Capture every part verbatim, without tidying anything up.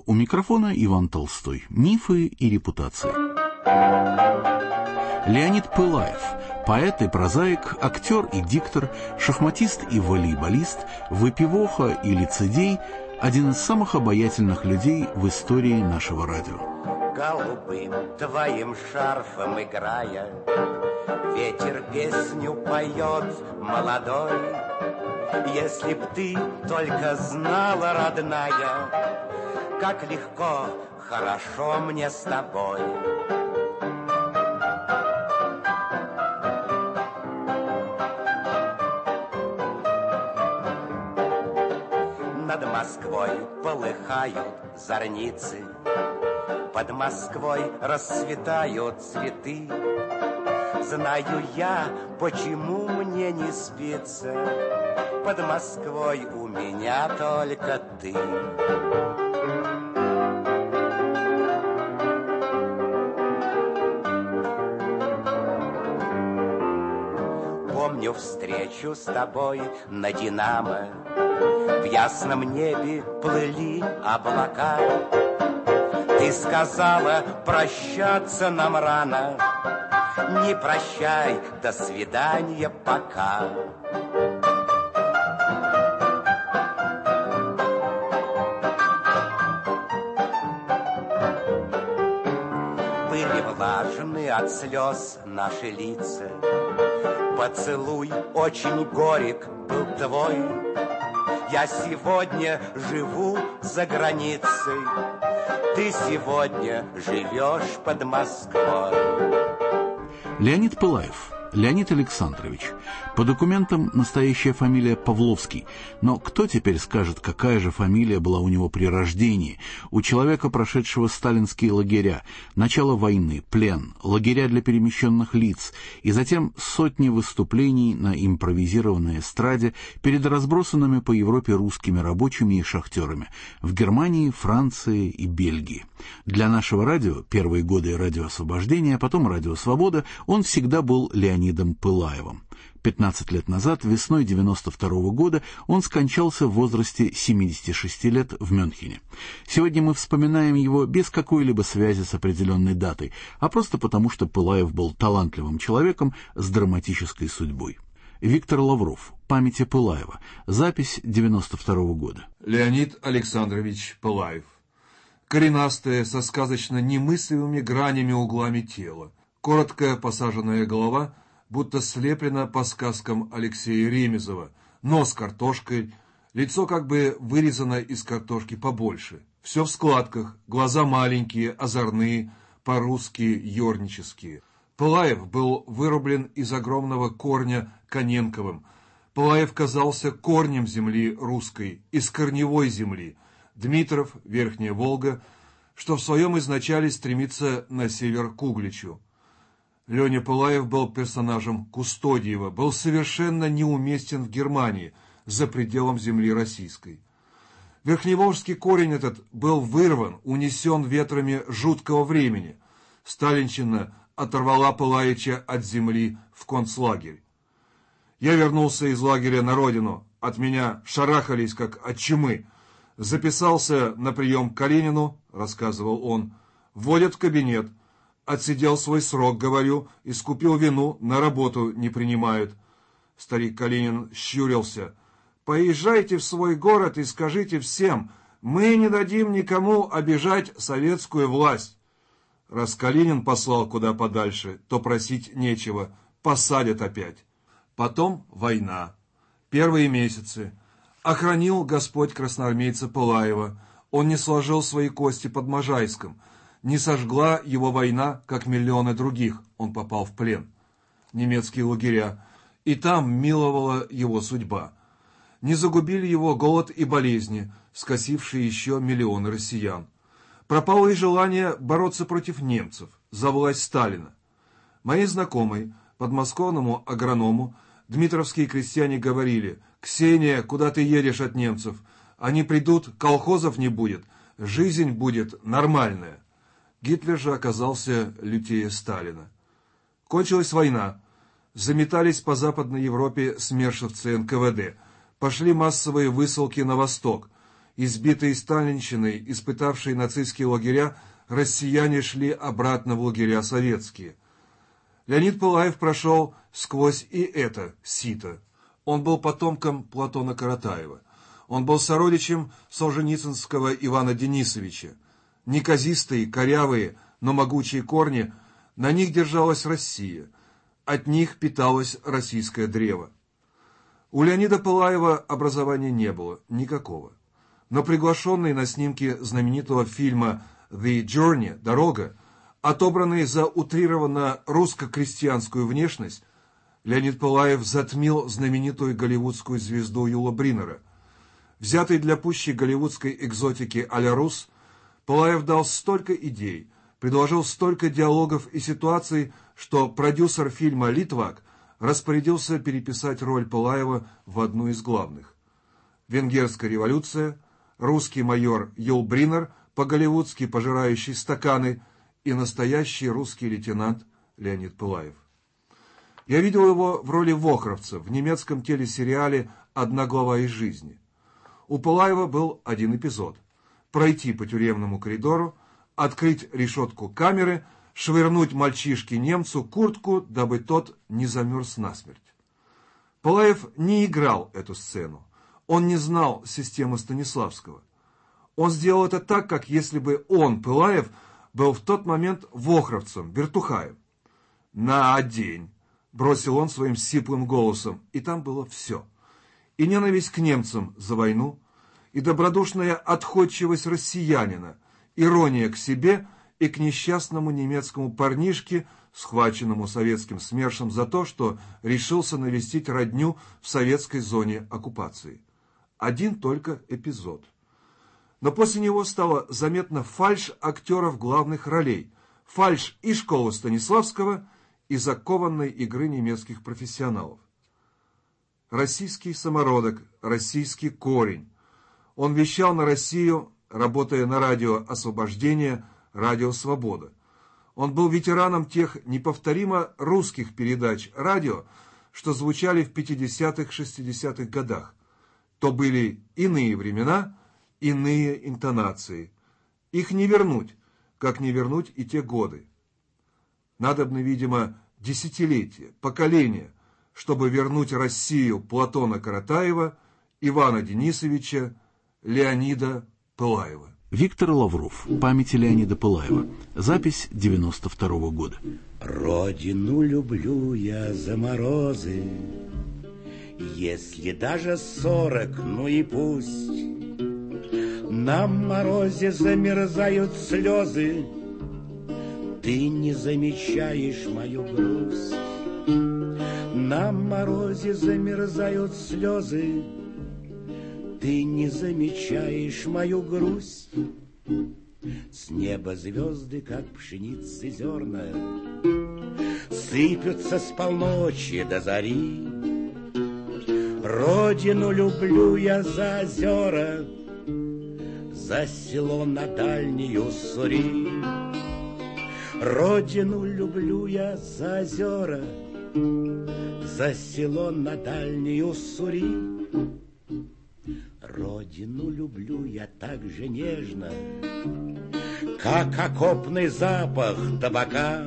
У микрофона Иван Толстой. Мифы и репутации. Леонид Пылаев. Поэт и прозаик, актер и диктор, шахматист и волейболист, выпивоха и лицедей, один из самых обаятельных людей в истории нашего радио. Голубым твоим шарфом играя, ветер песню поет молодой. Если б ты только знала, родная, как легко, хорошо мне с тобой. Над Москвой полыхают зорницы, под Москвой расцветают цветы. Знаю я, почему мне не спится, под Москвой у меня только ты. Помню встречу с тобой на Динамо, в ясном небе плыли облака. Ты сказала, прощаться нам рано, не прощай, до свидания, пока. Были влажны от слез наши лица, поцелуй очень горек был твой. Я сегодня живу за границей, ты сегодня живешь под Москвой. Леонид Пылаев. Леонид Александрович. По документам настоящая фамилия Павловский. Но кто теперь скажет, какая же фамилия была у него при рождении? У человека, прошедшего сталинские лагеря, начало войны, плен, лагеря для перемещенных лиц и затем сотни выступлений на импровизированной эстраде перед разбросанными по Европе русскими рабочими и шахтерами в Германии, Франции и Бельгии. Для нашего радио, первые годы радио «Освобождение», а потом радио «Свобода», он всегда был Леонидом Пылаевым. пятнадцать лет назад, весной девяносто второго года, он скончался в возрасте семидесяти шести лет в Мюнхене. Сегодня мы вспоминаем его без какой-либо связи с определенной датой, а просто потому, что Пылаев был талантливым человеком с драматической судьбой. Виктор Лавров. Память о Пылаева. Запись девяносто второго года. Леонид Александрович Пылаев. Коренастое, со сказочно немыслимыми гранями углами тела. Короткая посаженная голова, будто слеплена по сказкам Алексея Ремезова, нос картошкой, лицо как бы вырезано из картошки побольше. Все в складках, глаза маленькие, озорные, по-русски ёрнические. Пылаев был вырублен из огромного корня Коненковым. Пылаев казался корнем земли русской, из корневой земли. Дмитров, Верхняя Волга, что в своем изначале стремится на север к Угличу. Леня Пылаев был персонажем Кустодиева, был совершенно неуместен в Германии, за пределом земли российской. Верхневолжский корень этот был вырван, унесен ветрами жуткого времени. Сталинщина оторвала Пылаевича от земли в концлагерь. Я вернулся из лагеря на родину, от меня шарахались, как от чумы. Записался на прием к Калинину, рассказывал он, вводят в кабинет. Отсидел свой срок, говорю, искупил вину, на работу не принимают. Старик Калинин щурился. Поезжайте в свой город и скажите всем, мы не дадим никому обижать советскую власть. Раз Калинин послал куда подальше, то просить нечего, посадят опять. Потом война. Первые месяцы. Охранил Господь красноармейца Пылаева. Он не сложил свои кости под Можайском. Не сожгла его война, как миллионы других. Он попал в плен. Немецкие лагеря. И там миловала его судьба. Не загубили его голод и болезни, скосившие еще миллионы россиян. Пропало и желание бороться против немцев, за власть Сталина. Моей знакомой, подмосковному агроному, дмитровские крестьяне говорили: «Ксения, куда ты едешь от немцев? Они придут, колхозов не будет, жизнь будет нормальная». Гитлер же оказался лютее Сталина. Кончилась война. Заметались по Западной Европе смершевцы эн ка вэ дэ. Пошли массовые высылки на восток. Избитые сталинщиной, испытавшие нацистские лагеря, россияне шли обратно в лагеря советские. Леонид Пылаев прошел сквозь и это сито. Он был потомком Платона Каратаева. Он был сородичем солженицынского Ивана Денисовича. Неказистые, корявые, но могучие корни, на них держалась Россия. От них питалось российское древо. У Леонида Пылаева образования не было, никакого. Но приглашенный на снимки знаменитого фильма «The Journey» «Дорога», отобранный за утрированно русско-крестьянскую внешность, Леонид Пылаев затмил знаменитую голливудскую звезду Юла Бринера. Взятый для пущей голливудской экзотики а-ля Рус, Пылаев дал столько идей, предложил столько диалогов и ситуаций, что продюсер фильма «Литвак» распорядился переписать роль Пылаева в одну из главных. Венгерская революция, русский майор Юл Бринер, по-голливудски пожирающий стаканы, и настоящий русский лейтенант Леонид Пылаев. Я видел его в роли Вохровца в немецком телесериале «Одна глава из жизни». У Пылаева был один эпизод – пройти по тюремному коридору, открыть решетку камеры, швырнуть мальчишке-немцу куртку, дабы тот не замерз насмерть. Пылаев не играл эту сцену. Он не знал системы Станиславского. Он сделал это так, как если бы он, Пылаев, был в тот момент Вохровцем, Вертухаем. «На день!» — бросил он своим сиплым голосом, и там было все. И ненависть к немцам за войну, и добродушная отходчивость россиянина, ирония к себе и к несчастному немецкому парнишке, схваченному советским СМЕРШем за то, что решился навестить родню в советской зоне оккупации. Один только эпизод. Но после него стала заметна фальшь актеров главных ролей, фальшь и школы Станиславского, и закованной игры немецких профессионалов. Российский самородок, российский корень. Он вещал на Россию, работая на радио «Освобождение», радио «Свобода». Он был ветераном тех неповторимо русских передач радио, что звучали в пятидесятых-шестидесятых годах. То были иные времена, иные интонации. Их не вернуть, как не вернуть и те годы. Надобно, видимо, десятилетия, поколения, чтобы вернуть Россию Платона Каратаева, Ивана Денисовича, Леонида Пылаева. Виктор Лавров. Памяти Леонида Пылаева. Запись девяносто второго года. Родину люблю я за морозы, если даже сорок, ну и пусть. На морозе замерзают слезы, ты не замечаешь мою грусть. На морозе замерзают слезы, ты не замечаешь мою грусть. С неба звезды, как пшеницы зерна, сыпятся с полночи до зари. Родину люблю я за озера, за село на дальней Уссури. Родину люблю я за озера, за село на дальней Уссури. Родину люблю я так же нежно, как окопный запах табака.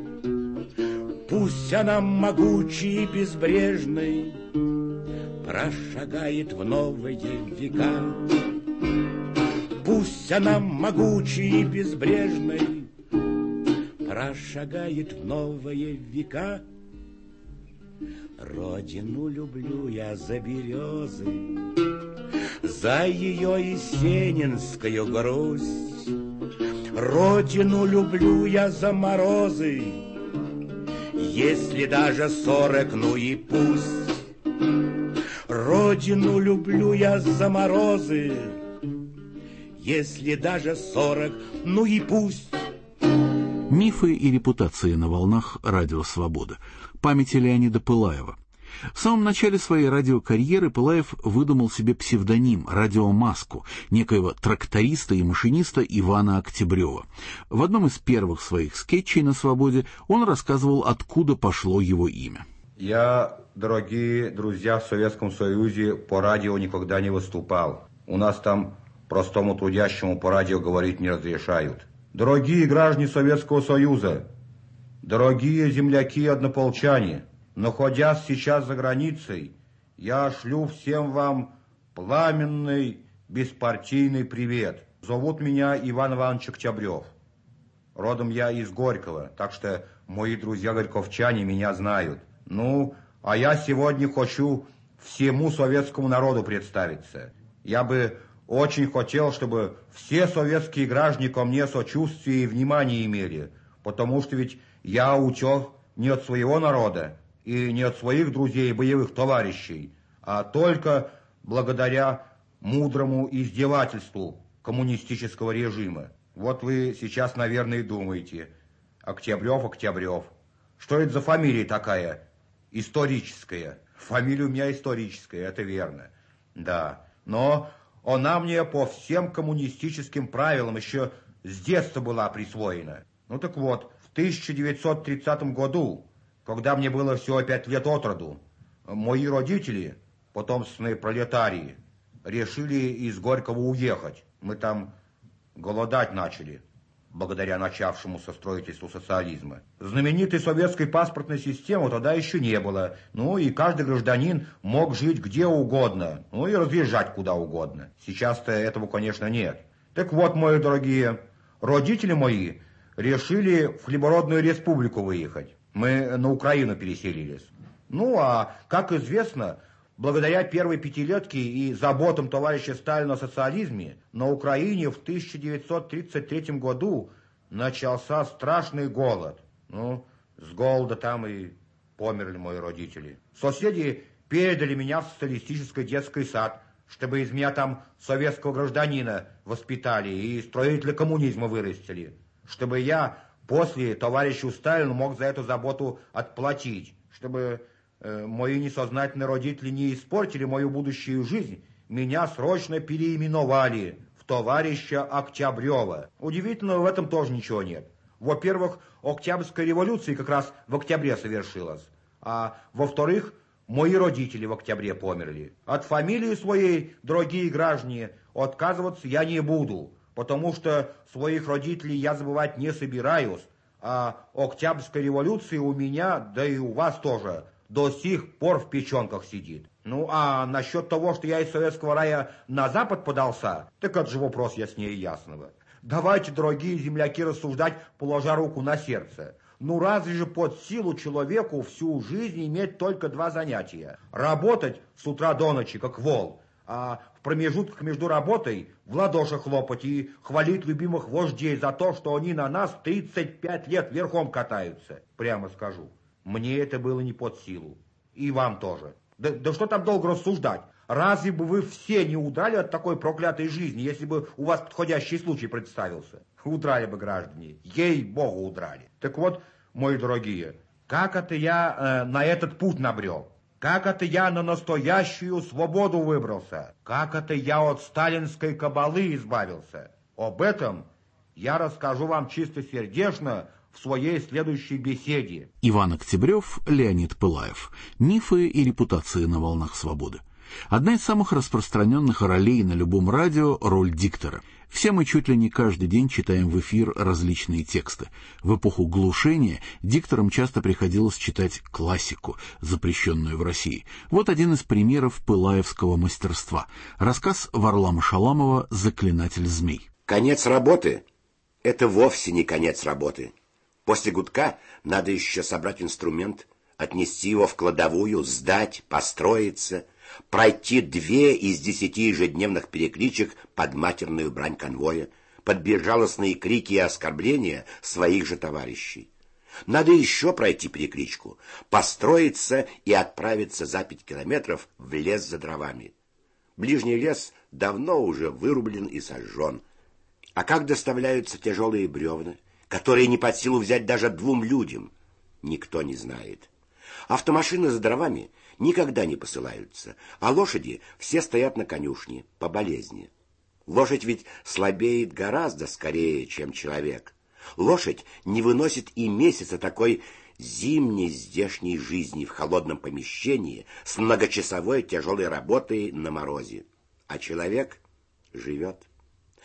Пусть она могучей и безбрежной прошагает в новые века. Пусть она могучей и безбрежной прошагает в новые века. Родину люблю я за березы, за ее есенинскую грусть. Родину люблю я за морозы, если даже сорок, ну и пусть. Родину люблю я за морозы, если даже сорок, ну и пусть. Мифы и репутации на волнах радио «Свобода». Памяти Леонида Пылаева. В самом начале своей радиокарьеры Пылаев выдумал себе псевдоним, радиомаску, некоего тракториста и машиниста Ивана Октябрева. В одном из первых своих скетчей на «Свободе» он рассказывал, откуда пошло его имя. Я, дорогие друзья, в Советском Союзе по радио никогда не выступал. У нас там Простому трудящему по радио говорить не разрешают. Дорогие граждане Советского Союза, дорогие земляки-однополчане, находясь сейчас за границей, я шлю всем вам пламенный, беспартийный привет. Зовут меня Иван Иванович Октябрев. Родом я из Горького, так что мои друзья-горьковчане меня знают. Ну, а я сегодня хочу всему советскому народу представиться. Я бы очень хотел, чтобы все советские граждане ко мне сочувствие и внимание имели, потому что ведь я учел не от своего народа и не от своих друзей и боевых товарищей, а только благодаря мудрому издевательству коммунистического режима. Вот вы сейчас, наверное, думаете: Октябрев, Октябрев. Что это за фамилия такая? Историческая. Фамилия у меня историческая, это верно. Да, но она мне по всем коммунистическим правилам еще с детства была присвоена. Ну так вот, в тысяча девятьсот тридцатом году, когда мне было всего пять лет от роду, мои родители, потомственные пролетарии, решили из Горького уехать. Мы там голодать начали, благодаря начавшемуся строительству социализма. Знаменитой советской паспортной системы тогда еще не было. Ну и каждый гражданин мог жить где угодно, ну и разъезжать куда угодно. Сейчас-то этого, конечно, нет. Так вот, мои дорогие, родители мои решили в хлебородную республику выехать. Мы на Украину переселились. Ну а, как известно, благодаря первой пятилетке и заботам товарища Сталина о социализме, на Украине в тысяча девятьсот тридцать третьем году начался страшный голод. Ну, с голода там и померли мои родители. Соседи передали меня в социалистический детский сад, чтобы из меня там советского гражданина воспитали и строителя коммунизма вырастили, чтобы я после товарищу Сталину мог за эту заботу отплатить, чтобы мои несознательные родители не испортили мою будущую жизнь, меня срочно переименовали в товарища Октябрева. Удивительного в этом тоже ничего нет. Во-первых, Октябрьская революция как раз в октябре совершилась, а во-вторых, мои родители в октябре померли. От фамилии своей, дорогие граждане, отказываться я не буду, потому что своих родителей я забывать не собираюсь, а Октябрьская революция у меня, да и у вас тоже, до сих пор в печенках сидит. Ну, а насчет того, что я из советского рая на запад подался, так это же вопрос яснее ясного. Давайте, дорогие земляки, рассуждать, положа руку на сердце. Ну, разве же под силу человеку всю жизнь иметь только два занятия? Работать с утра до ночи, как вол, а в промежутках между работой в ладоши хлопать и хвалить любимых вождей за то, что они на нас тридцать пять лет верхом катаются. Прямо скажу. Мне это было не под силу. И вам тоже. Да, да что там долго рассуждать? Разве бы вы все не удрали от такой проклятой жизни, если бы у вас подходящий случай представился? Удрали бы, граждане. Ей-богу, удрали. Так вот, мои дорогие, как это я э, на этот путь набрел? Как это я на настоящую свободу выбрался? Как это я от сталинской кабалы избавился? Об этом я расскажу вам чистосердечно в своей следующей беседе. Иван Октябрев, Леонид Пылаев. Мифы и репутации на волнах свободы. Одна из самых распространенных ролей на любом радио – роль диктора. Все мы чуть ли не каждый день читаем в эфир различные тексты. В эпоху глушения дикторам часто приходилось читать классику, запрещенную в России. Вот один из примеров пылаевского мастерства. Рассказ Варлама Шаламова «Заклинатель змей». Конец работы – это вовсе не конец работы. После гудка надо еще собрать инструмент, отнести его в кладовую, сдать, построиться, пройти две из десяти ежедневных перекличек под матерную брань конвоя, под безжалостные крики и оскорбления своих же товарищей. Надо еще пройти перекличку, построиться и отправиться за пять километров в лес за дровами. Ближний лес давно уже вырублен и сожжен. А как доставляются тяжелые бревна, которые не под силу взять даже двум людям, никто не знает. Автомашины за дровами никогда не посылаются, а лошади все стоят на конюшне по болезни. Лошадь ведь слабеет гораздо скорее, чем человек. Лошадь не выносит и месяца такой зимней здешней жизни в холодном помещении с многочасовой тяжелой работой на морозе. А человек живет.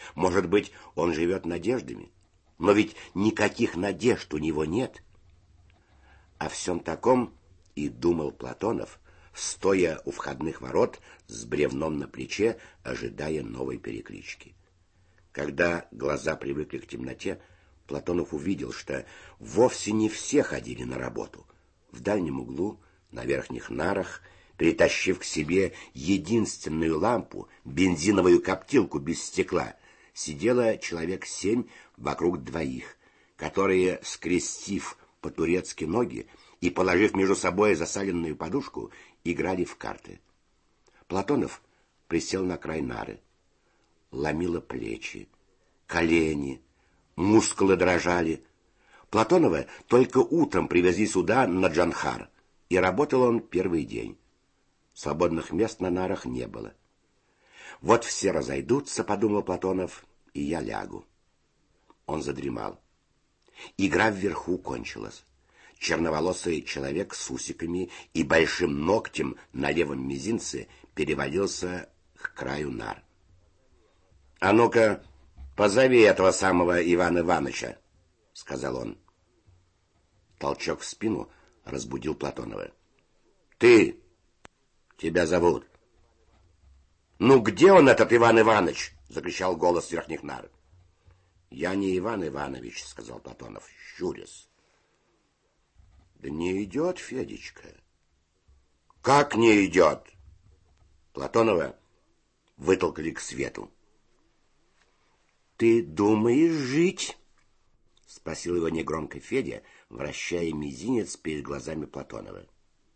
Может быть, он живет надеждами? Но ведь никаких надежд у него нет. О всем таком и думал Платонов, стоя у входных ворот с бревном на плече, ожидая новой переклички. Когда глаза привыкли к темноте, Платонов увидел, что вовсе не все ходили на работу. В дальнем углу, на верхних нарах, притащив к себе единственную лампу, бензиновую коптилку без стекла, сидело человек семь вокруг двоих, которые, скрестив по-турецки ноги и положив между собой засаленную подушку, играли в карты. Платонов присел на край нары. Ломило плечи, колени, мускулы дрожали. Платонова только утром привезли сюда, на Джанхар, и работал он первый день. Свободных мест на нарах не было. Вот все разойдутся, подумал Платонов, и я лягу. Он задремал. Игра вверху кончилась. Черноволосый человек с усиками и большим ногтем на левом мизинце перевалился к краю нар. — А ну-ка, позови этого самого Ивана Ивановича, — сказал он. Толчок в спину разбудил Платонова. — Ты! Тебя зовут. — Ну, где он, этот Иван Иванович? — закричал голос с верхних нар. — Я не Иван Иванович, — сказал Платонов, щурясь. — Да не идет, Федечка. — Как не идет? Платонова вытолкали к свету. — Ты думаешь жить? — спросил его негромко Федя, вращая мизинец перед глазами Платонова.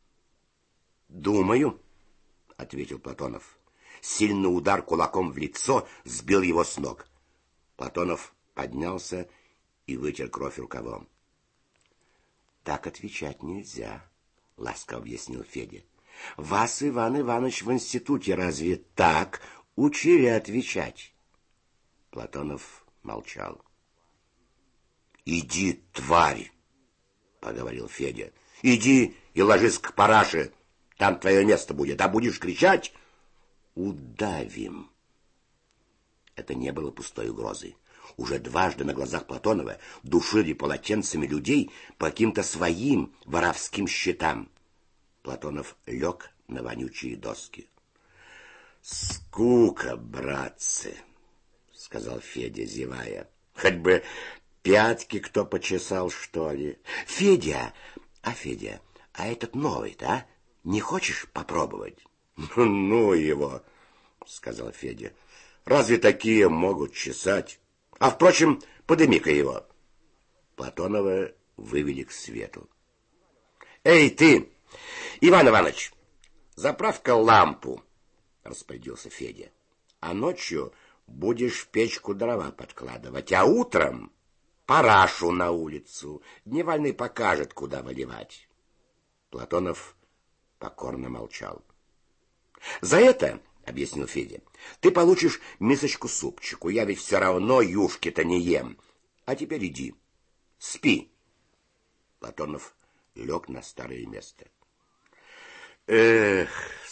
— Думаю, — ответил Платонов. Сильный удар кулаком в лицо сбил его с ног. Платонов поднялся и вытер кровь рукавом. — Так отвечать нельзя, — ласково объяснил Федя. — Вас, Иван Иванович, в институте разве так учили отвечать? Платонов молчал. — Иди, тварь, — поговорил Федя. — Иди и ложись к параше. Там твое место будет. А будешь кричать — удавим. Это не было пустой угрозой. Уже дважды на глазах Платонова душили полотенцами людей по каким-то своим воровским счетам. Платонов лег на вонючие доски. — Скука, братцы, — сказал Федя, зевая. — Хоть бы пятки кто почесал, что ли. — Федя, а Федя, а этот новый-то, а? Не хочешь попробовать? — Ну его, — сказал Федя. — Разве такие могут чесать? А, впрочем, подыми-ка его. Платонова вывели к свету. — Эй, ты, Иван Иванович, заправь-ка лампу, — распорядился Федя. — А ночью будешь в печку дрова подкладывать, а утром парашу на улицу. Дневальный покажет, куда выливать. Платонов покорно молчал. — За это, — объяснил Федя, — ты получишь мисочку супчику. Я ведь все равно юшки-то не ем. А теперь иди, спи. Платонов лег на старое место. — Эх,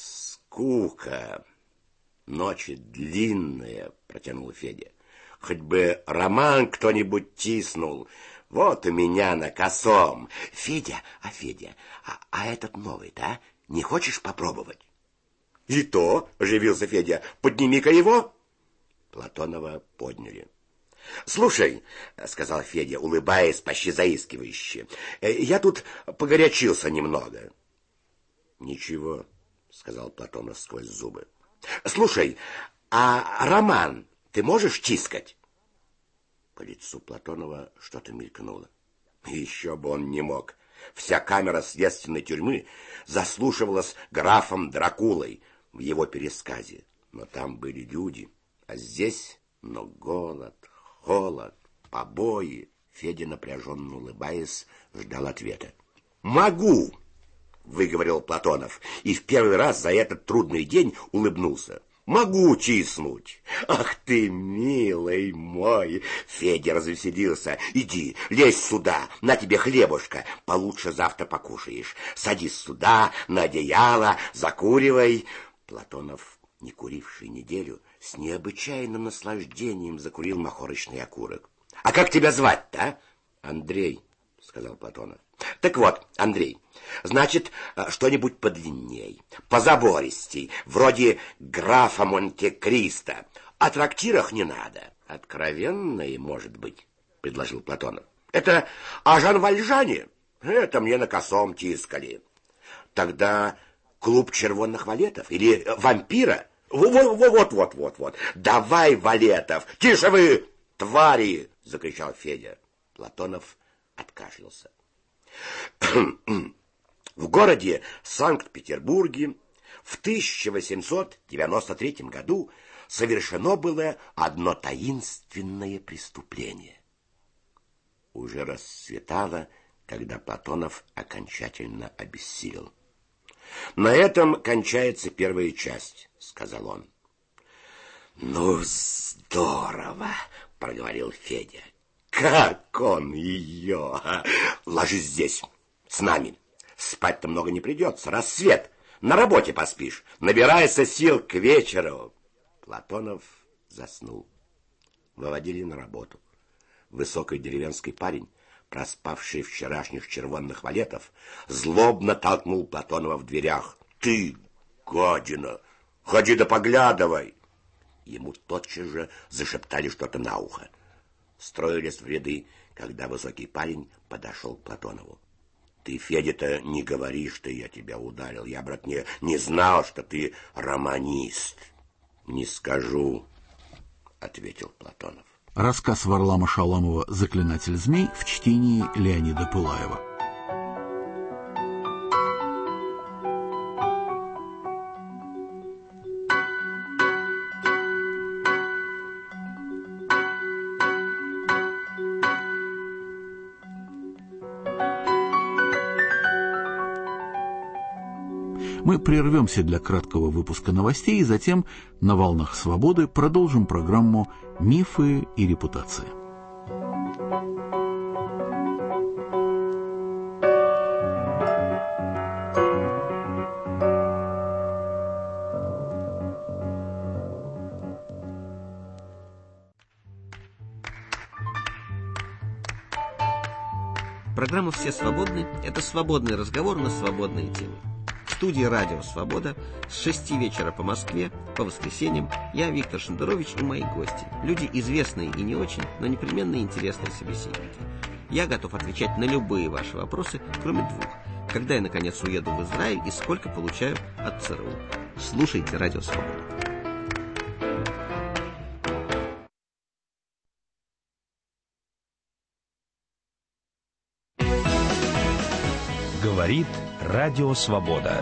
скука, ночи длинные, — протянул Федя. — Хоть бы роман кто-нибудь тиснул. Вот у меня на косом. — Федя, а Федя, а, а этот новый-то, а? Не хочешь попробовать? — И то, — оживился Федя, — подними-ка его. Платонова подняли. — Слушай, — сказал Федя, улыбаясь почти заискивающе, — я тут погорячился немного. — Ничего, — сказал Платонов сквозь зубы. — Слушай, а роман ты можешь тискать? По лицу Платонова что-то мелькнуло. Еще бы он не мог. Вся камера следственной тюрьмы заслушивалась графом Дракулой в его пересказе. Но там были люди, а здесь, ну, голод, холод, побои. Федя, напряженно улыбаясь, ждал ответа. «Могу!» — выговорил Платонов, и в первый раз за этот трудный день улыбнулся. «Могу тиснуть!» «Ах ты, милый мой!» Федя развеселился. «Иди, лезь сюда, на тебе хлебушка, получше завтра покушаешь. Садись сюда, на одеяло, закуривай». Платонов, не куривший неделю, с необычайным наслаждением закурил махорочный окурок. «А как тебя звать-то, а?» «Андрей», — сказал Платонов. «Так вот, Андрей, значит, что-нибудь подлинней, позабористей, вроде графа Монте-Кристо. О трактирах не надо». «Откровенные, может быть», — предложил Платонов. «Это о Жан Вальжане? Это мне на косом тискали». «Тогда клуб червонных валетов или вампира?» «Вот-вот-вот-вот-вот. Давай, валетов! Тише вы, твари!» — закричал Федя. Платонов откашлялся. В городе Санкт-Петербурге в тысяча восемьсот девяносто третьем году совершено было одно таинственное преступление. Уже расцветало, когда Платонов окончательно обессилел. «На этом кончается первая часть», — сказал он. «Ну, здорово», — проговорил Федя. «Как он ее! Ложись здесь, с нами. Спать-то много не придется. Рассвет. На работе поспишь. Набирайся сил к вечеру». Платонов заснул. Выводили на работу. Высокий деревенский парень, проспавший вчерашних червонных валетов, злобно толкнул Платонова в дверях. «Ты, гадина, ходи да поглядывай!» Ему тотчас же зашептали что-то на ухо. Строились в ряды, когда высокий парень подошел к Платонову. «Ты, Федя-то, не говори, что я тебя ударил. Я, брат, не, не знал, что ты романист». «Не скажу», — ответил Платонов. Рассказ Варлама Шаламова «Заклинатель змей» в чтении Леонида Пылаева. Мы прервемся для краткого выпуска новостей и затем на волнах свободы продолжим программу «Мифы и репутация». Программа «Все свободны» — это свободный разговор на свободные темы. В студии «Радио Свобода» с шести вечера по Москве, по воскресеньям, я, Виктор Шендерович, и мои гости. Люди известные и не очень, но непременно интересные собеседники. Я готов отвечать на любые ваши вопросы, кроме двух. Когда я, наконец, уеду в Израиль и сколько получаю от ЦРУ. Слушайте «Радио Свобода». Говорит Радио Свобода.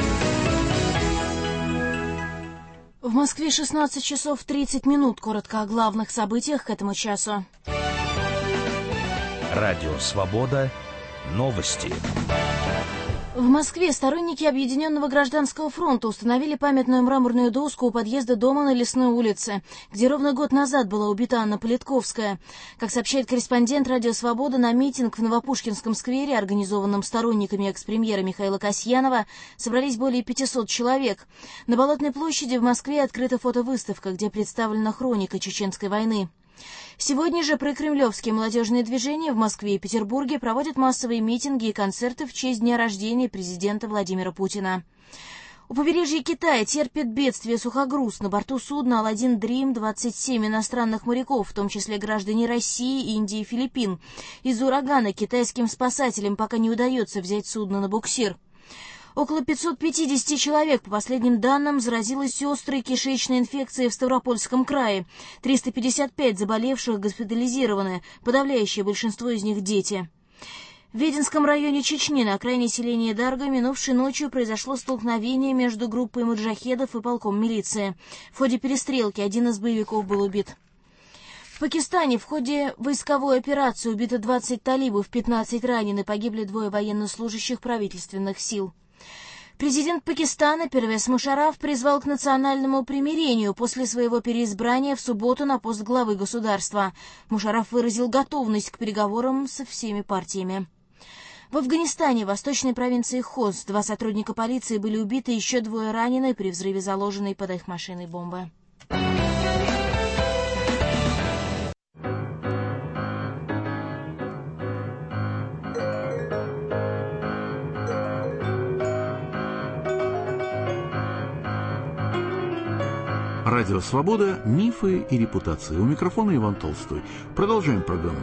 В Москве шестнадцать часов тридцать минут. Коротко о главных событиях к этому часу. Радио Свобода. Новости. В Москве сторонники Объединенного гражданского фронта установили памятную мраморную доску у подъезда дома на Лесной улице, где ровно год назад была убита Анна Политковская. Как сообщает корреспондент «Радио Свобода», на митинг в Новопушкинском сквере, организованном сторонниками экс-премьера Михаила Касьянова, собрались более пятисот человек. На Болотной площади в Москве открыта фотовыставка, где представлена хроника Чеченской войны. Сегодня же прокремлевские молодежные движения в Москве и Петербурге проводят массовые митинги и концерты в честь дня рождения президента Владимира Путина. У побережья Китая терпит бедствие сухогруз. На борту судна «Аладдин Дрим» двадцать семь иностранных моряков, в том числе граждане России, Индии и Филиппин. Из-за урагана китайским спасателям пока не удается взять судно на буксир. Около пятисот пятидесяти человек, по последним данным, заразилось острой кишечной инфекцией в Ставропольском крае. триста пятьдесят пять заболевших госпитализированы, подавляющее большинство из них дети. В Веденском районе Чечни, на окраине селения Дарга, минувшей ночью произошло столкновение между группой маджахедов и полком милиции. В ходе перестрелки один из боевиков был убит. В Пакистане в ходе войсковой операции убито двадцать талибов, пятнадцать ранены, погибли двое военнослужащих правительственных сил. Президент Пакистана Первез Мушарраф призвал к национальному примирению после своего переизбрания в субботу на пост главы государства. Мушарраф выразил готовность к переговорам со всеми партиями. В Афганистане, в восточной провинции Хост, два сотрудника полиции были убиты, еще двое ранены при взрыве заложенной под их машиной бомбы. Радио «Свобода. Мифы и репутации». У микрофона Иван Толстой. Продолжаем программу.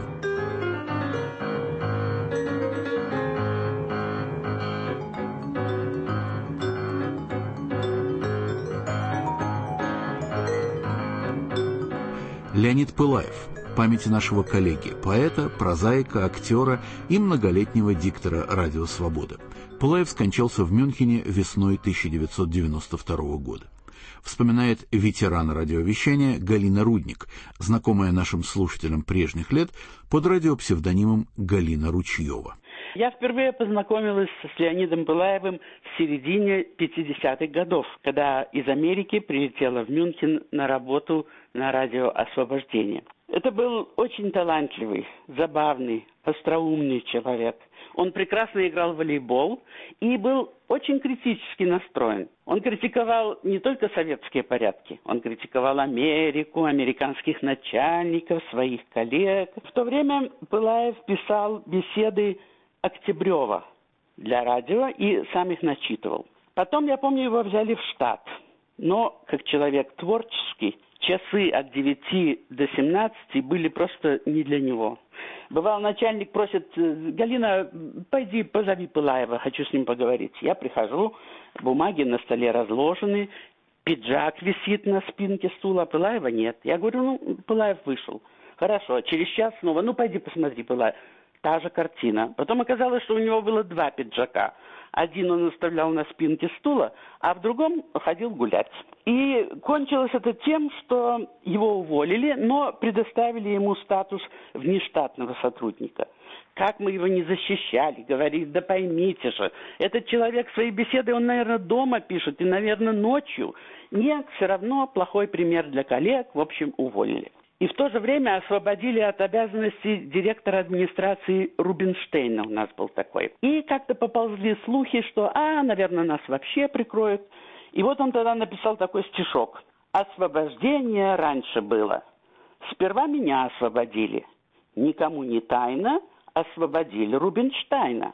Леонид Пылаев. Памяти нашего коллеги, поэта, прозаика, актера и многолетнего диктора «Радио Свобода». Пылаев скончался в Мюнхене весной тысяча девятьсот девяносто второго года. Вспоминает ветеран радиовещания Галина Рудник, знакомая нашим слушателям прежних лет под радиопсевдонимом Галина Ручьева. Я впервые познакомилась с Леонидом Пылаевым в середине пятидесятых годов, когда из Америки прилетела в Мюнхен на работу на радио «Освобождение». Это был очень талантливый, забавный, остроумный человек. Он прекрасно играл в волейбол и был очень критически настроен. Он критиковал не только советские порядки, он критиковал Америку, американских начальников, своих коллег. В то время Пылаев писал беседы Октябрева для радио и сам их начитывал. Потом, я помню, его взяли в штат. Но, как человек творческий, часы от девяти до семнадцати были просто не для него. Бывал, начальник просит: Галина, пойди позови Пылаева, хочу с ним поговорить. Я прихожу, бумаги на столе разложены, пиджак висит на спинке стула, Пылаева нет. Я говорю: ну, Пылаев вышел. Хорошо, через час снова: ну, пойди посмотри, Пылаев. Та же картина. Потом оказалось, что у него было два пиджака. Один он оставлял на спинке стула, а в другом ходил гулять. И кончилось это тем, что его уволили, но предоставили ему статус внештатного сотрудника. Как мы его не защищали, говорили: да поймите же, этот человек свои беседы, он, наверное, дома пишет и, наверное, ночью. Нет, все равно плохой пример для коллег, в общем, уволили. И в то же время освободили от обязанностей директора администрации Рубинштейна, у нас был такой. И как-то поползли слухи, что, а, наверное, нас вообще прикроют. И вот он тогда написал такой стишок. «Освобождение раньше было. Сперва меня освободили. Никому не тайно освободили Рубинштейна.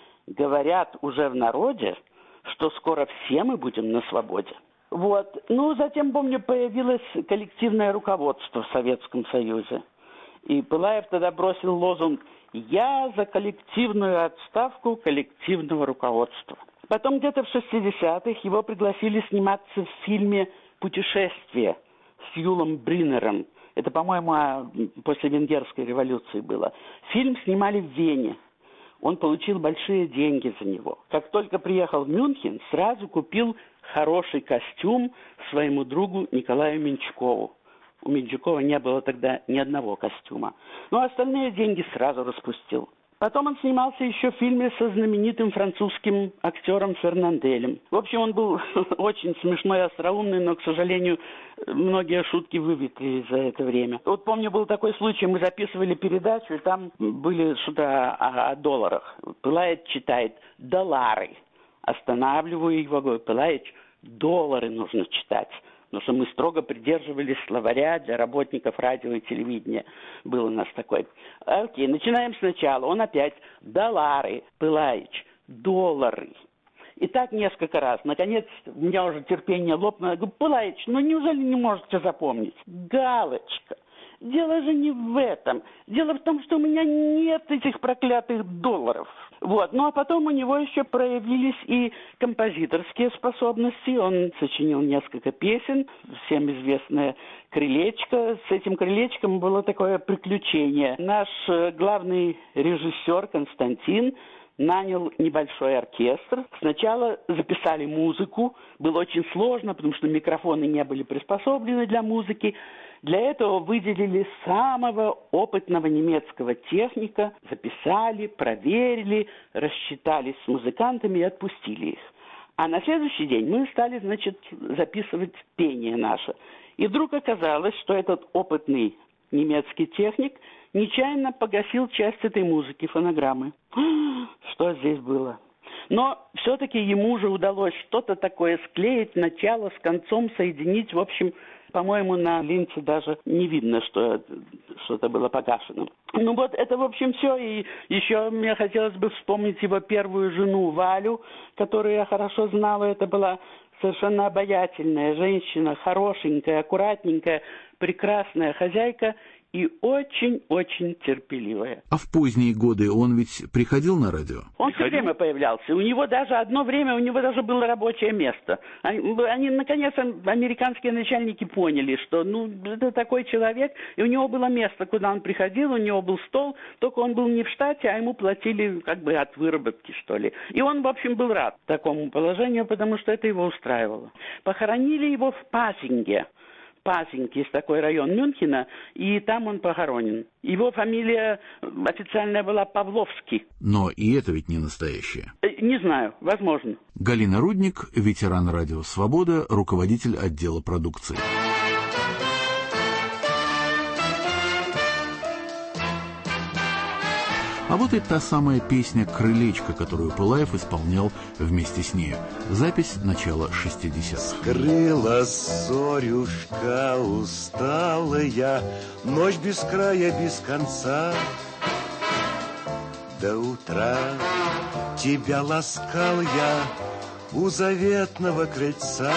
Говорят уже в народе, что скоро все мы будем на свободе». Вот. Ну, затем, помню, появилось коллективное руководство в Советском Союзе. И Пылаев тогда бросил лозунг: «Я за коллективную отставку коллективного руководства». Потом где-то в шестидесятых его пригласили сниматься в фильме «Путешествие» с Юлом Бриннером. Это, по-моему, после Венгерской революции было. Фильм снимали в Вене. Он получил большие деньги за него. Как только приехал в Мюнхен, сразу купил хороший костюм своему другу Николаю Менчукову. У Менчукова не было тогда ни одного костюма. Ну, а остальные деньги сразу распустил. Потом он снимался еще в фильме со знаменитым французским актером Фернанделем. В общем, он был очень смешной и остроумный, но, к сожалению, многие шутки выветрили за это время. Вот помню, был такой случай, мы записывали передачу, и там были что-то о, о долларах. Пылаев читает «доллары». Останавливаю его, говорю: Пылаевич, доллары нужно читать. Потому что мы строго придерживались словаря для работников радио и телевидения. Был у нас такой. Окей, начинаем сначала. Он опять: доллары, Пылаевич, доллары. И так несколько раз. Наконец, у меня уже терпение лопнуло. Я говорю: Пылаевич, ну неужели не можете запомнить? Галочка. Дело же не в этом. Дело в том, что у меня нет этих проклятых долларов. Вот. Ну, а потом у него еще проявились и композиторские способности. Он сочинил несколько песен, всем известное «Крылечко». С этим «Крылечком» было такое приключение. Наш главный режиссер Константин нанял небольшой оркестр. Сначала записали музыку. Было очень сложно, потому что микрофоны не были приспособлены для музыки. Для этого выделили самого опытного немецкого техника, записали, проверили, рассчитались с музыкантами и отпустили их. А на следующий день мы стали, значит, записывать пение наше. И вдруг оказалось, что этот опытный немецкий техник нечаянно погасил часть этой музыки, фонограммы. Что здесь было? Но все-таки ему же удалось что-то такое склеить, начало с концом соединить. В общем, по-моему, на линзе даже не видно, что что-то было погашено. Ну вот, это, в общем, все. И еще мне хотелось бы вспомнить его первую жену Валю, которую я хорошо знала. Это была совершенно обаятельная женщина, хорошенькая, аккуратненькая, прекрасная хозяйка и очень-очень терпеливая. А в поздние годы он ведь приходил на радио? Он все время появлялся. У него даже одно время, у него даже было рабочее место. Они, они наконец, американские начальники поняли, что ну, это такой человек, и у него было место, куда он приходил, у него был стол, только он был не в штате, а ему платили как бы от выработки, что ли. И он, в общем, был рад такому положению, потому что это его устраивало. Похоронили его в Пазинге. Пазинг, есть такой район Мюнхена, и там он похоронен. Его фамилия официальная была Павловский. Но и это ведь не настоящее. Не знаю, возможно. Галина Рудник, ветеран радио «Свобода», руководитель отдела продукции. А вот и та самая песня «Крылечко», которую Пылаев исполнял вместе с нею. Запись начала шестидесятых. Скрылась зорюшка усталая, ночь без края, без конца. До утра тебя ласкал я у заветного крыльца.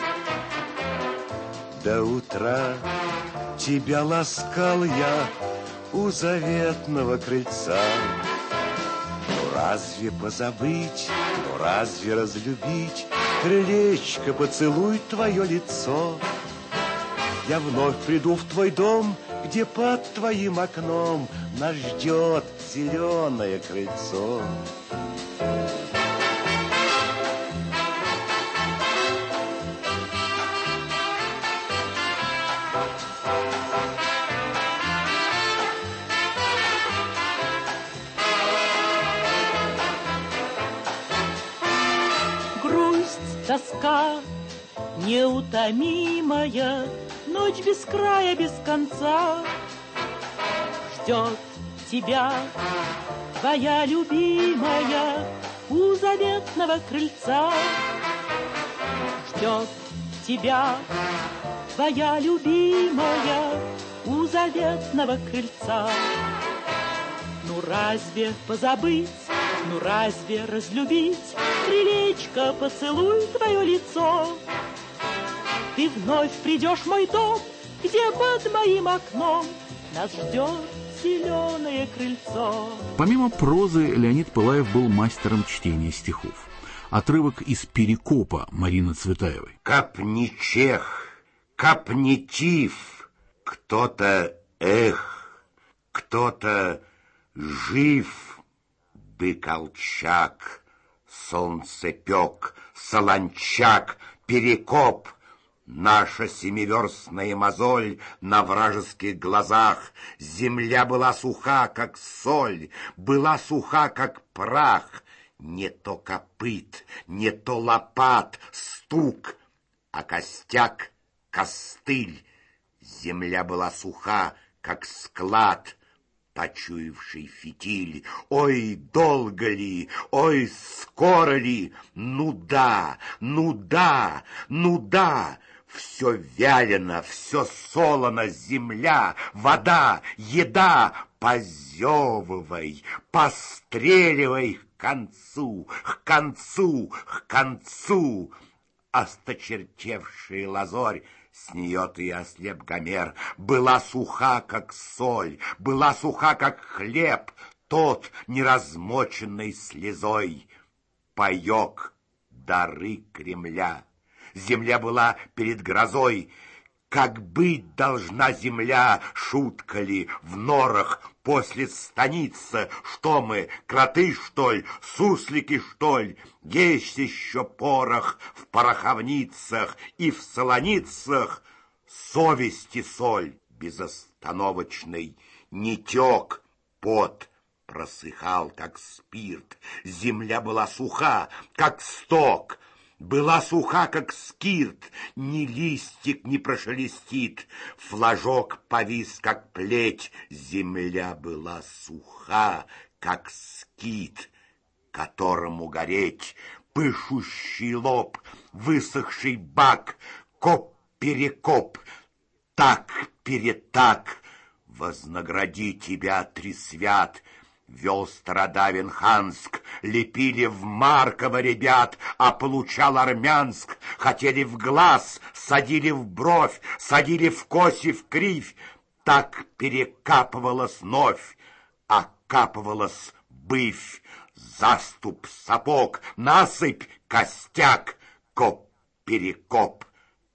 До утра тебя ласкал я у заветного крыльца. Ну разве позабыть, ну разве разлюбить? Крылечко, поцелуй твое лицо. Я вновь приду в твой дом, где под твоим окном нас ждет зеленое крыльцо. Тоска неутомимая, ночь без края, без конца. Ждет тебя твоя любимая у заветного крыльца. Ждет тебя твоя любимая у заветного крыльца. Ну разве позабыть, ну разве разлюбить? Крылечко, поцелуй твое лицо. Ты вновь придешь в мой дом, где под моим окном нас ждет зеленое крыльцо. Помимо прозы, Леонид Пылаев был мастером чтения стихов. Отрывок из «Перекопа» Марины Цветаевой. Капни чех, капни тиф, кто-то эх, кто-то жив бы Колчак. Солнцепек, солончак, Перекоп, наша семиверстная мозоль на вражеских глазах. Земля была суха, как соль, была суха, как прах. Не то копыт, не то лопат, стук, а костяк, костыль. Земля была суха, как склад, почуявший фитиль. Ой, долго ли, ой, скоро ли? Ну да, ну да, ну да. Все вялено, все солоно, земля, вода, еда. Позевывай, постреливай к концу, к концу, к концу. Осточертевшая лазорь, с нее ты ослеп Гомер, была суха, как соль, была суха, как хлеб, тот, неразмоченный слезой. Паек дары Кремля. Земля была перед грозой. Как быть должна земля, шутка ли, в норах после станицы? Что мы, кроты, что ли, суслики, что ли? Есть еще порох в пороховницах и в солоницах. Совести соль безостановочный не тек, пот просыхал, как спирт. Земля была суха, как сток, была суха, как скирт, ни листик не прошелестит, флажок повис, как плеть. Земля была суха, как скит, которому гореть. Пышущий лоб, высохший бак, коп-перекоп, так-перетак. Вознагради тебя, Трисвят, Вел Стародавин Ханск, лепили в Марково ребят, а получал Армянск. Хотели в глаз, садили в бровь, садили в коси, в кривь. Так перекапывалась новь, окапывалась бывь. Заступ, сапог, насыпь, костяк, коп-перекоп,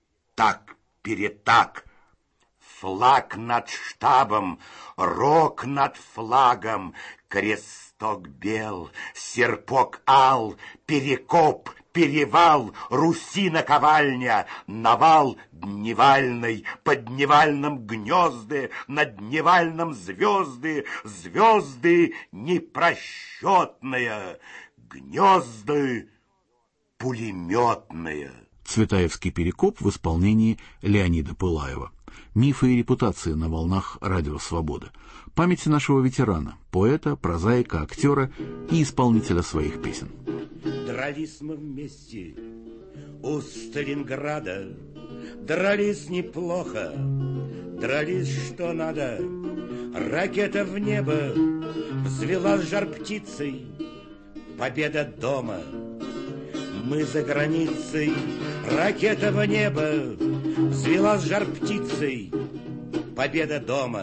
так-перетак. Флаг над штабом, рог над флагом, кресток бел, серпок ал, перекоп, перевал, Руси наковальня, навал дневальный, под дневальным гнезды, над дневальным звезды, звезды непросчетные, гнезды пулеметные. Цветаевский перекоп в исполнении Леонида Пылаева. Мифы и репутации на волнах Радио Свобода. Память нашего ветерана, поэта, прозаика, актера и исполнителя своих песен. Дрались мы вместе у Сталинграда, дрались неплохо, дрались что надо. Ракета в небо взвелась жар птицей, победа дома. Мы за границей, ракета в небо взвелась жар птицей, победа дома.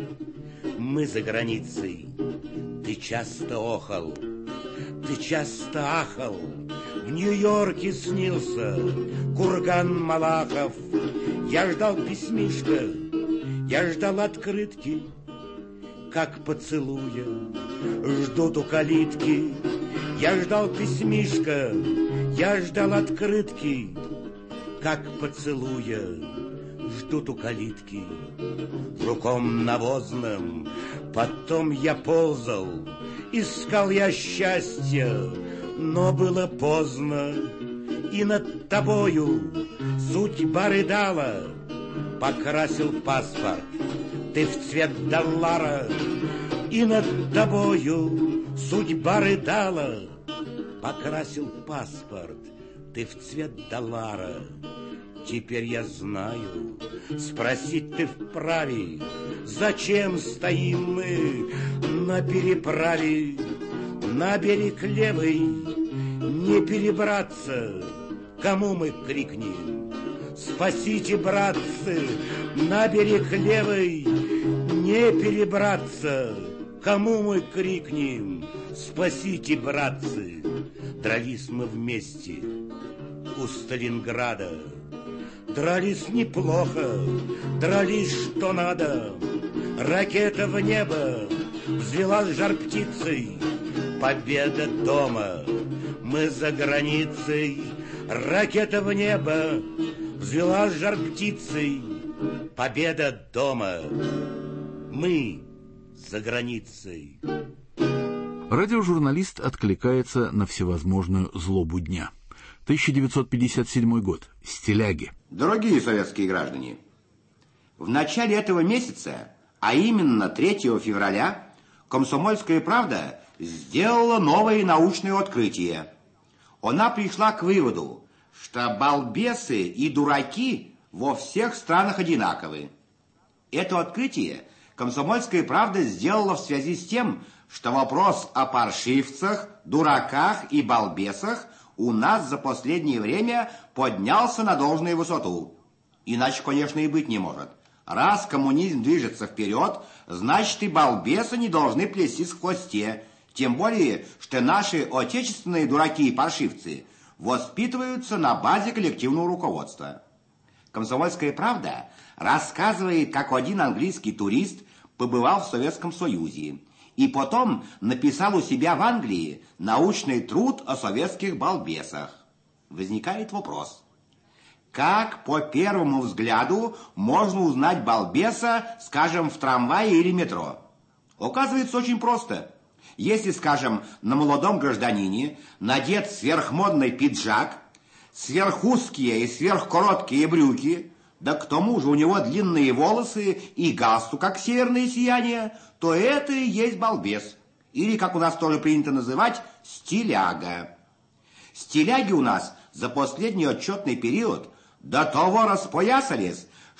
Мы за границей, ты часто охал, ты часто ахал, в Нью-Йорке снился курган Малахов. Я ждал письмишка, я ждал открытки, как поцелуя ждут у калитки. Я ждал письмишка, я ждал открытки, как поцелуя ждут у калитки. Жуком навозным потом я ползал, искал я счастья, но было поздно. И над тобою судьба рыдала, покрасил паспорт ты в цвет доллара. И над тобою судьба рыдала, покрасил паспорт ты в цвет доллара. Теперь я знаю, спросить ты вправе, зачем стоим мы на переправе. На берег левый не перебраться, кому мы крикнем: спасите, братцы! На берег левый не перебраться, кому мы крикнем: спасите, братцы! Дрались мы вместе у Сталинграда, дрались неплохо, дрались что надо. Ракета в небо взвелась жар птицей, победа дома. Мы за границей, ракета в небо взвелась жар птицей, победа дома. Мы за границей. Радиожурналист откликается на всевозможную злобу дня. тысяча девятьсот пятьдесят седьмой год. Стиляги. Дорогие советские граждане, в начале этого месяца, а именно третьего февраля, «Комсомольская правда» сделала новое научное открытие. Она пришла к выводу, что балбесы и дураки во всех странах одинаковы. Это открытие «Комсомольская правда» сделала в связи с тем, что вопрос о паршивцах, дураках и балбесах у нас за последнее время поднялся на должную высоту. Иначе, конечно, и быть не может. Раз коммунизм движется вперед, значит и балбесы не должны плестись в хвосте. Тем более, что наши отечественные дураки и паршивцы воспитываются на базе коллективного руководства. «Комсомольская правда» рассказывает, как один английский турист побывал в Советском Союзе и потом написал у себя в Англии научный труд о советских балбесах. Возникает вопрос: как по первому взгляду можно узнать балбеса, скажем, в трамвае или метро? Оказывается, очень просто. Если, скажем, на молодом гражданине надет сверхмодный пиджак, сверхузкие и сверхкороткие брюки, да к тому же у него длинные волосы и галстук, как северное сияние, то это и есть балбес. Или, как у нас тоже принято называть, стиляга. Стиляги у нас за последний отчетный период до того распоясались,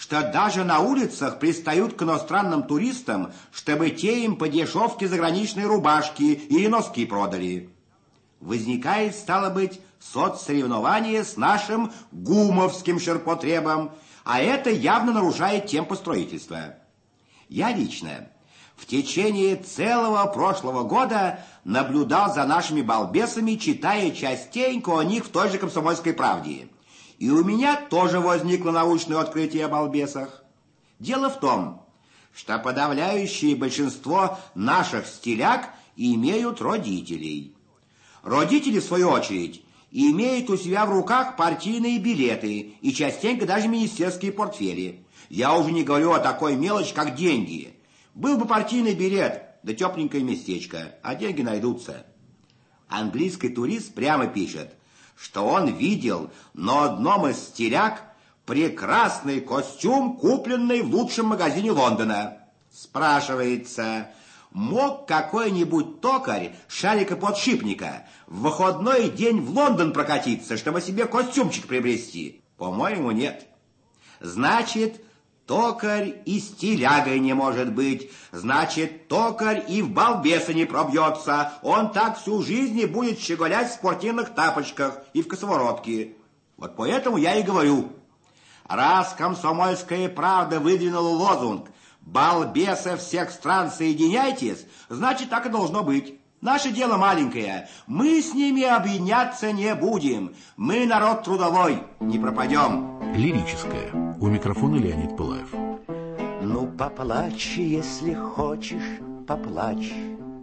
что даже на улицах пристают к иностранным туристам, чтобы те им по дешевке заграничные рубашки или носки продали. Возникает, стало быть, соцсоревнование с нашим гумовским ширпотребом, а это явно нарушает темпы строительства. Я лично в течение целого прошлого года наблюдал за нашими балбесами, читая частенько о них в той же «Комсомольской правде». И у меня тоже возникло научное открытие о балбесах. Дело в том, что подавляющее большинство наших стиляк имеют родителей. Родители, в свою очередь, имеют у себя в руках партийные билеты и частенько даже министерские портфели. Я уже не говорю о такой мелочи, как деньги. Был бы партийный билет, да тепленькое местечко, а деньги найдутся. Английский турист прямо пишет, что он видел на одном из стиляк прекрасный костюм, купленный в лучшем магазине Лондона. Спрашивается, мог какой-нибудь токарь шарика-подшипника в выходной день в Лондон прокатиться, чтобы себе костюмчик приобрести? По-моему, нет. Значит, токарь и стилягой не может быть. Значит, токарь и в балбеса не пробьется. Он так всю жизнь и будет щеголять в спортивных тапочках и в косоворотке. Вот поэтому я и говорю, раз «Комсомольская правда» выдвинула лозунг «Балбесы всех стран, соединяйтесь», значит, так и должно быть. Наше дело маленькое. Мы с ними объединяться не будем. Мы народ трудовой, не пропадем. Лирическое. У микрофона Леонид Пылаев. Ну, поплачь, если хочешь, поплачь.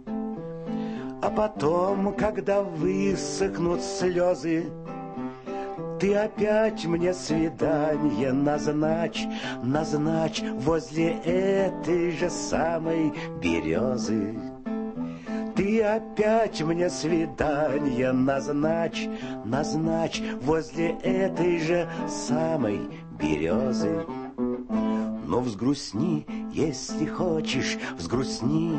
А потом, когда высохнут слезы, ты опять мне свидание назначь, назначь возле этой же самой березы. Ты опять мне свидание назначь, назначь возле этой же самой березы. Но взгрустни, если хочешь, взгрустни.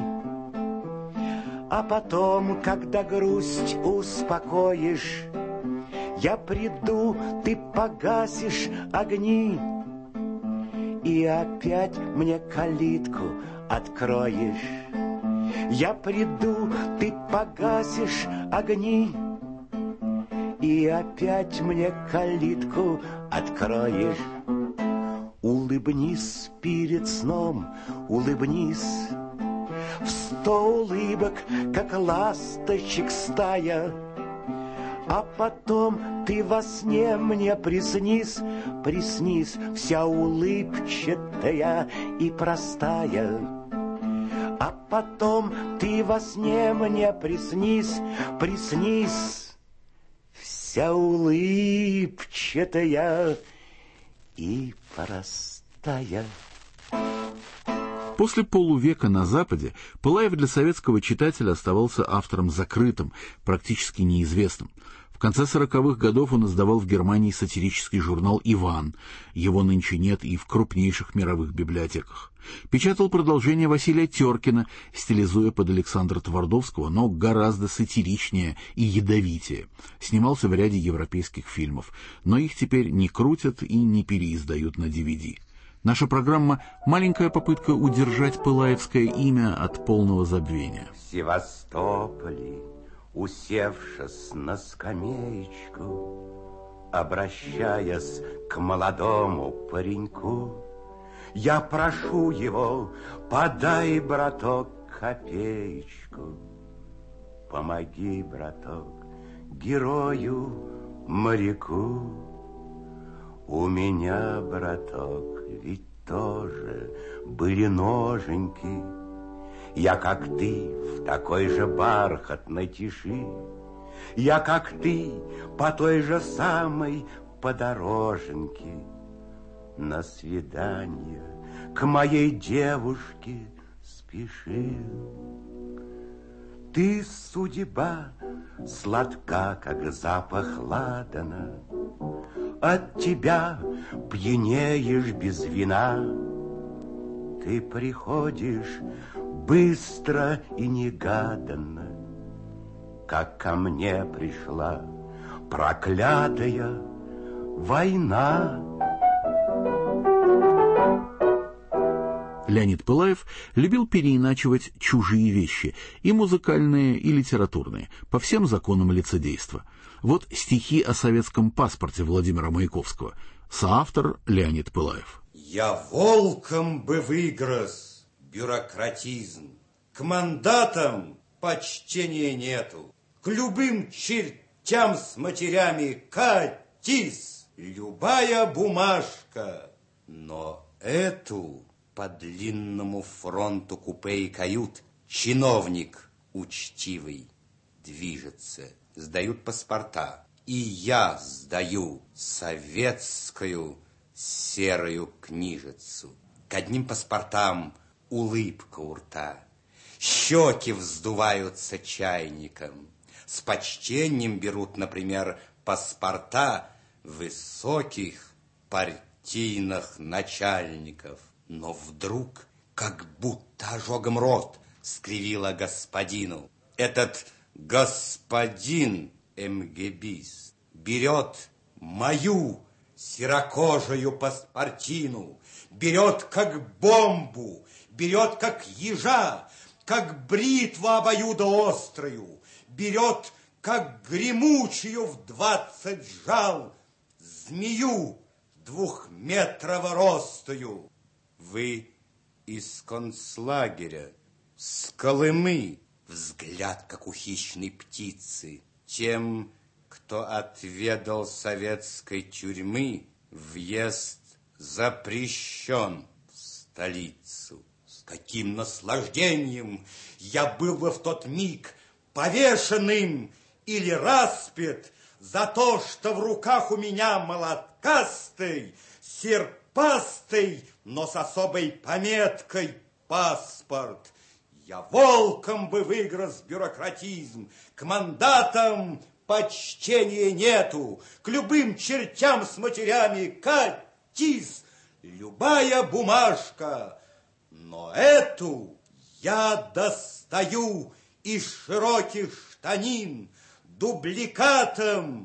А потом, когда грусть успокоишь, я приду, ты погасишь огни, и опять мне калитку откроешь. Я приду, ты погасишь огни, и опять мне калитку откроешь. Улыбнись перед сном, улыбнись, в сто улыбок, как ласточек стая. А потом ты во сне мне приснись, приснись, вся улыбчатая и простая. А потом ты во сне мне приснись, приснись, вся улыбчатая и простая. После полувека на Западе Пылаев для советского читателя оставался автором закрытым, практически неизвестным. В конце сороковых годов он издавал в Германии сатирический журнал «Иван». Его нынче нет и в крупнейших мировых библиотеках. Печатал продолжение Василия Теркина, стилизуя под Александра Твардовского, но гораздо сатиричнее и ядовитее. Снимался в ряде европейских фильмов, но их теперь не крутят и не переиздают на ди ви ди. Наша программа — маленькая попытка удержать пылаевское имя от полного забвения. В Севастополе, усевшись на скамеечку, обращаясь к молодому пареньку, я прошу его, подай, браток, копеечку. Помоги, браток, герою, моряку. У меня, браток, ведь тоже были ноженьки. Я, как ты, в такой же бархатной тиши. Я, как ты, по той же самой подороженке на свидание к моей девушке спешил. Ты, судьба, сладка, как запах ладана, от тебя пьянеешь без вина. Ты приходишь быстро и негаданно, как ко мне пришла проклятая война. Леонид Пылаев любил переиначивать чужие вещи, и музыкальные, и литературные, по всем законам лицедейства. Вот стихи о советском паспорте Владимира Маяковского. Соавтор Леонид Пылаев. «Я волком бы выгрыз бюрократизм, к мандатам почтения нету, к любым чертям с матерями катись, любая бумажка, но эту по длинному фронту купе и кают чиновник учтивый движется, сдают паспорта, и я сдаю советскую серую книжицу. К одним паспортам улыбка у рта, щеки вздуваются чайником, с почтением берут, например, паспорта высоких партийных начальников. Но вдруг, как будто ожогом рот скривила господину, этот господин эмгебист берет мою серокожую паспортину, берет как бомбу, берет как ежа, как бритву обоюдоострую, берет как гремучую в двадцать жал змею двухметрово ростую. Вы из концлагеря, с Колымы, взгляд, как у хищной птицы. Тем, кто отведал советской тюрьмы, въезд запрещен в столицу. С каким наслаждением я был бы в тот миг повешенным или распят за то, что в руках у меня молоткастый, серпастый, но с особой пометкой паспорт. Я волком бы выгрыз бюрократизм, к мандатам почтения нету, к любым чертям с матерями катись, любая бумажка. Но эту я достаю из широких штанин дубликатом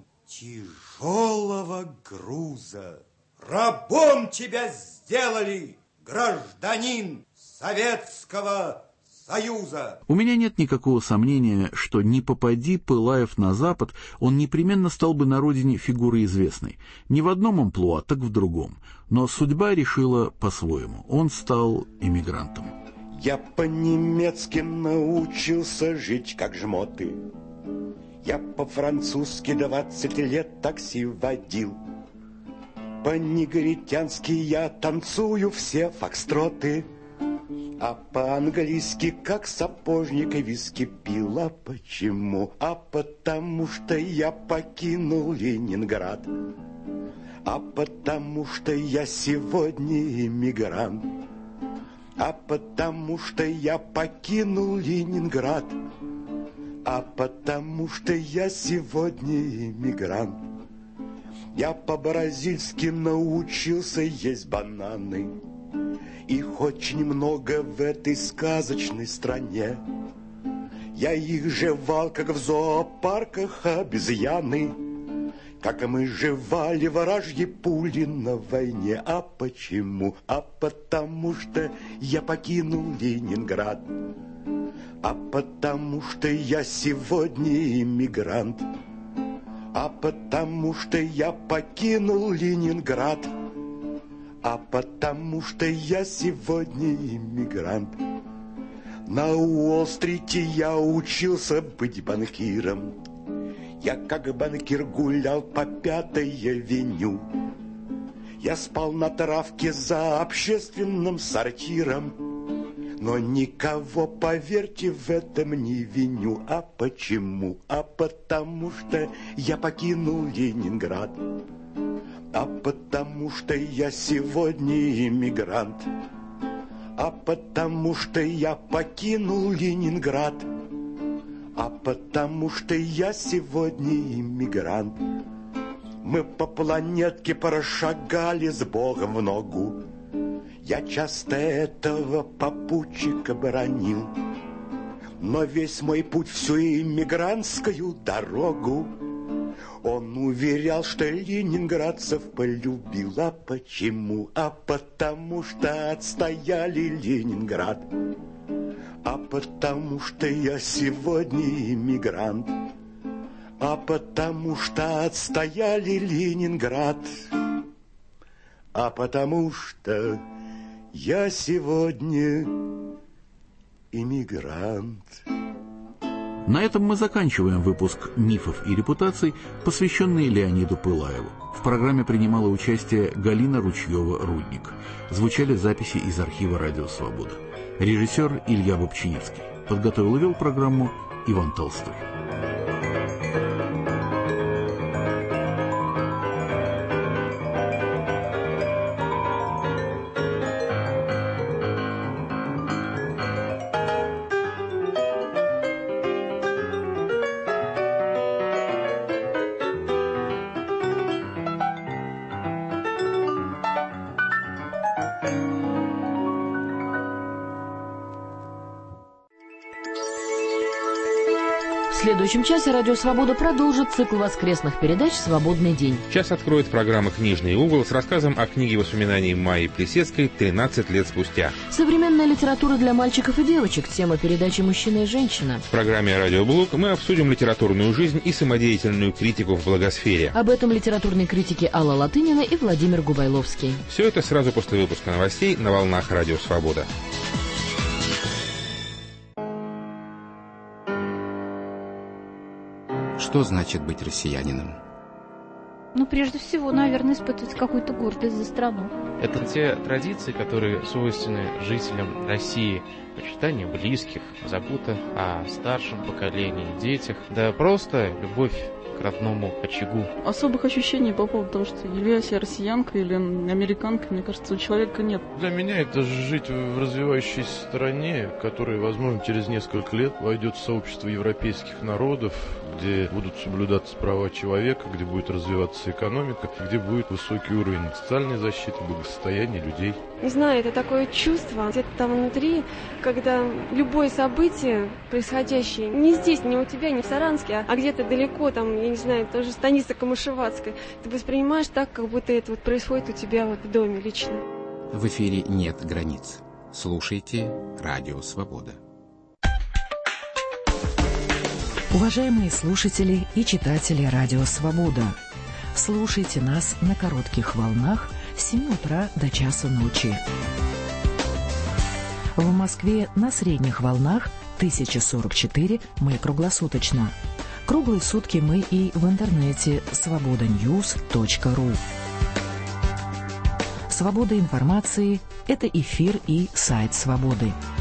тяжелого груза. Рабом тебя сделали, гражданин Советского Союза. У меня нет никакого сомнения, что не попади Пылаев на Запад, он непременно стал бы на родине фигурой известной. Не в одном амплуа, так в другом. Но судьба решила по-своему. Он стал эмигрантом. Я по-немецки научился жить как жмоты. Я по-французски двадцать лет такси водил. По-негритянски я танцую все фокстроты, а по-английски как сапожник и виски пил. А почему? А потому что я покинул Ленинград. А потому что я сегодня эмигрант. А потому что я покинул Ленинград. А потому что я сегодня эмигрант. Я по-бразильски научился есть бананы. Их очень много в этой сказочной стране. Я их жевал, как в зоопарках обезьяны, как и мы жевали вражьи пули на войне. А почему? А потому что я покинул Ленинград. А потому что я сегодня иммигрант. А потому что я покинул Ленинград. А потому что я сегодня иммигрант. На Уолл-стрите я учился быть банкиром. Я как банкир гулял по Пятой авеню. Я спал на травке за общественным сортиром. Но никого, поверьте, в этом не виню. А почему? А потому что я покинул Ленинград. А потому что я сегодня иммигрант. А потому что я покинул Ленинград. А потому что я сегодня иммигрант. Мы по планетке прошагали с Богом в ногу. Я часто этого попутчика бронил. Но весь мой путь всю иммигрантскую дорогу Он уверял, что ленинградцев полюбил. А почему? А потому что отстояли Ленинград. А потому что я сегодня иммигрант. А потому что отстояли Ленинград. А потому что я сегодня иммигрант. На этом мы заканчиваем выпуск «Мифов и репутаций», посвященный Леониду Пылаеву. В программе принимала участие Галина Ручьева-Рудник. Звучали записи из архива «Радио Свобода». Режиссер Илья Бобчиневский. Подготовил и вел программу Иван Толстой. В следующем часе «Радио Свобода» продолжит цикл воскресных передач «Свободный день». Час откроет программа «Книжный угол» с рассказом о книге воспоминаний Майи Плисецкой «тринадцать лет спустя». Современная литература для мальчиков и девочек. Тема передачи «Мужчина и женщина». В программе «Радиоблог» мы обсудим литературную жизнь и самодеятельную критику в блогосфере. Об этом литературные критики Алла Латынина и Владимир Губайловский. Все это сразу после выпуска новостей на волнах «Радио Свобода». Что значит быть россиянином? Ну, прежде всего, наверное, испытывать какую-то гордость за страну. Это те традиции, которые свойственны жителям России. Почитание близких, забота о старшем поколении, детях. Да просто любовь к родному очагу. Особых ощущений по поводу того, что являюсь я россиянкой или американкой, мне кажется, у человека нет. Для меня это жить в развивающейся стране, которая, возможно, через несколько лет войдет в сообщество европейских народов, где будут соблюдаться права человека, где будет развиваться экономика, где будет высокий уровень социальной защиты, благосостояния людей. Не знаю, это такое чувство где-то там внутри, когда любое событие, происходящее не здесь, не у тебя, не в Саранске, а где-то далеко, там, я не знаю, тоже станица Камышеватская, ты воспринимаешь так, как будто это вот происходит у тебя вот в доме лично. В эфире нет границ. Слушайте «Радио Свобода». Уважаемые слушатели и читатели «Радио Свобода», слушайте нас на коротких волнах с семи утра до часу ночи. В Москве на средних волнах тысяча сорок четыре мы круглосуточно. Круглые сутки мы и в интернете свобода ньюс точка ру. Свобода информации – это эфир и сайт «Свободы».